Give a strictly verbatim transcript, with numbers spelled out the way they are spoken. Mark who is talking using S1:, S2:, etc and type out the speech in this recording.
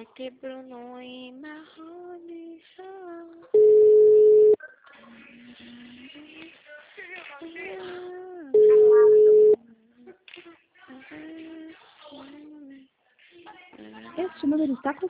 S1: Vai ter Bruno e Marrone.
S2: Este número está com